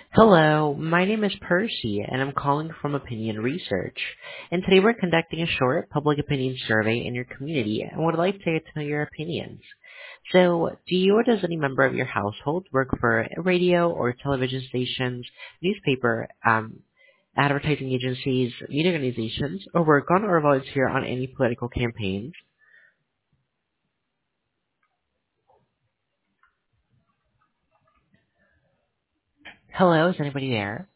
Hello, my name is Percy, and I'm calling from Opinion Research. And today we're conducting a short public opinion survey in your community and would like to get to know your opinions. So, do you or does any member of your household work for radio or television stations, newspaper, advertising agencies, media organizations, or work on or volunteer on any political campaigns? Hello, is anybody there?